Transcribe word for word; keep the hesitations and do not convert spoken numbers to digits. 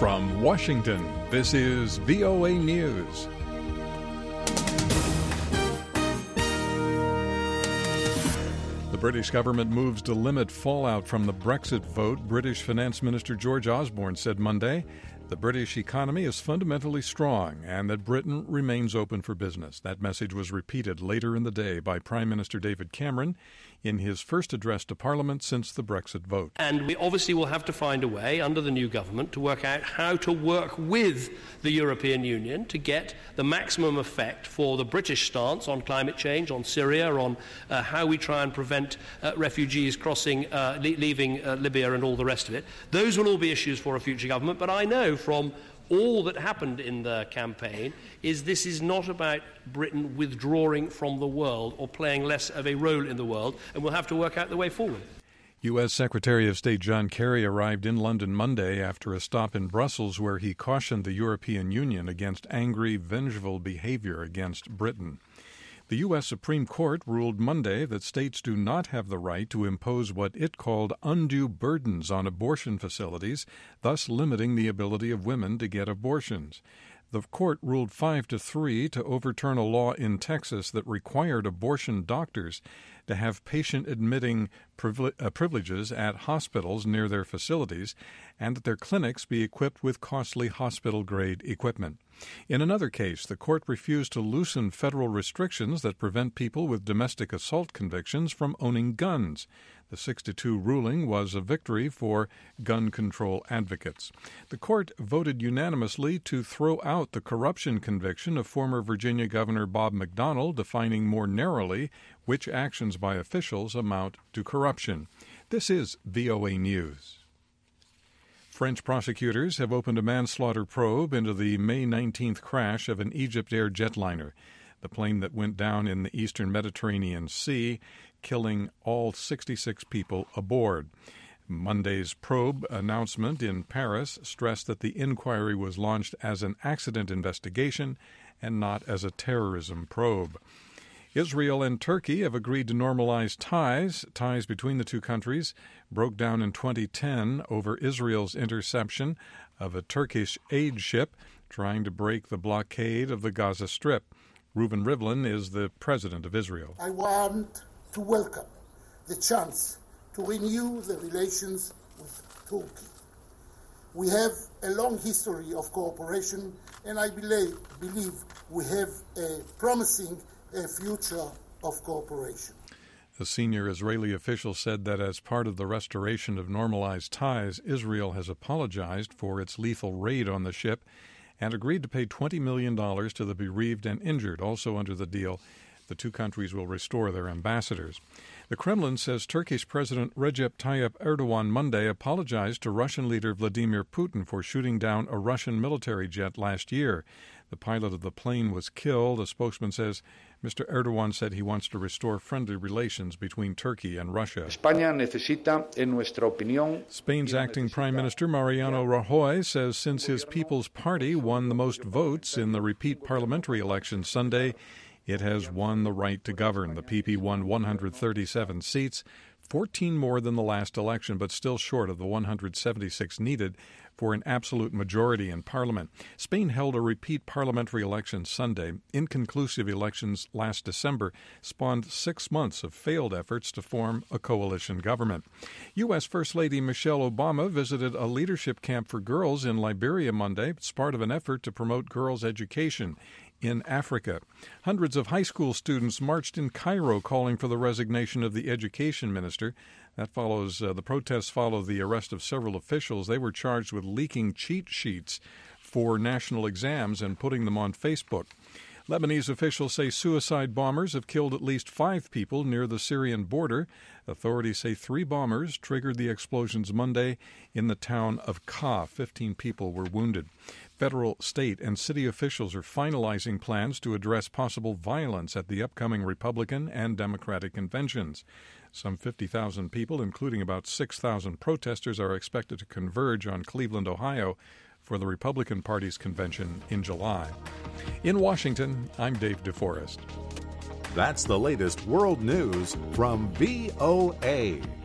From Washington, this is V O A News. The British government moves to limit fallout from the Brexit vote. British Finance Minister George Osborne said Monday the British economy is fundamentally strong and that Britain remains open for business. That message was repeated later in the day by Prime Minister David Cameron in his first address to Parliament since the Brexit vote. And we obviously will have to find a way under the new government to work out how to work with the European Union to get the maximum effect for the British stance on climate change, on Syria, on uh, how we try and prevent uh, refugees crossing, uh, le- leaving uh, Libya and all the rest of it. Those will all be issues for a future government, but I know from all that happened in the campaign is this is not about Britain withdrawing from the world or playing less of a role in the world, and we'll have to work out the way forward. U S. Secretary of State John Kerry arrived in London Monday after a stop in Brussels where he cautioned the European Union against angry, vengeful behavior against Britain. The U S. Supreme Court ruled Monday that states do not have the right to impose what it called undue burdens on abortion facilities, thus limiting the ability of women to get abortions. The court ruled five to three to overturn a law in Texas that required abortion doctors to have patient-admitting privileges at hospitals near their facilities and that their clinics be equipped with costly hospital-grade equipment. In another case, the court refused to loosen federal restrictions that prevent people with domestic assault convictions from owning guns. The six to two ruling was a victory for gun control advocates. The court voted unanimously to throw out the corruption conviction of former Virginia Governor Bob McDonnell, defining more narrowly which actions by officials amount to corruption. This is V O A News. French prosecutors have opened a manslaughter probe into the May nineteenth crash of an Egypt Air jetliner, the plane that went down in the eastern Mediterranean Sea, killing all sixty-six people aboard. Monday's probe announcement in Paris stressed that the inquiry was launched as an accident investigation and not as a terrorism probe. Israel and Turkey have agreed to normalize ties. Ties between the two countries broke down in twenty ten over Israel's interception of a Turkish aid ship trying to break the blockade of the Gaza Strip. Reuven Rivlin is the president of Israel. I want to welcome the chance to renew the relations with Turkey. We have a long history of cooperation, and I believe, believe we have a promising a future of cooperation. A senior Israeli official said that as part of the restoration of normalized ties, Israel has apologized for its lethal raid on the ship and agreed to pay twenty million dollars to the bereaved and injured. Also under the deal, the two countries will restore their ambassadors. The Kremlin says Turkish President Recep Tayyip Erdogan Monday apologized to Russian leader Vladimir Putin for shooting down a Russian military jet last year. The pilot of the plane was killed. A spokesman says Mister Erdogan said he wants to restore friendly relations between Turkey and Russia. España necesita, en nuestra opinión, Spain's acting Prime Minister Mariano Rajoy says since his People's Party won the most votes in the repeat parliamentary election Sunday, it has won the right to govern. The P P won one hundred thirty-seven seats, fourteen more than the last election, but still short of the one hundred seventy-six needed for an absolute majority in Parliament. Spain held a repeat parliamentary election Sunday. Inconclusive elections last December spawned six months of failed efforts to form a coalition government. U S. First Lady Michelle Obama visited a leadership camp for girls in Liberia Monday. It's part of an effort to promote girls' education in Africa. Hundreds of high school students marched in Cairo calling for the resignation of the education minister. That follows, uh, the protests follow the arrest of several officials. They were charged with leaking cheat sheets for national exams and putting them on Facebook. Lebanese officials say suicide bombers have killed at least five people near the Syrian border. Authorities say three bombers triggered the explosions Monday in the town of Kah. Fifteen people were wounded. Federal, state, and city officials are finalizing plans to address possible violence at the upcoming Republican and Democratic conventions. Some fifty thousand people, including about six thousand protesters, are expected to converge on Cleveland, Ohio, for the Republican Party's convention in July. In Washington, I'm Dave DeForest. That's the latest world news from V O A.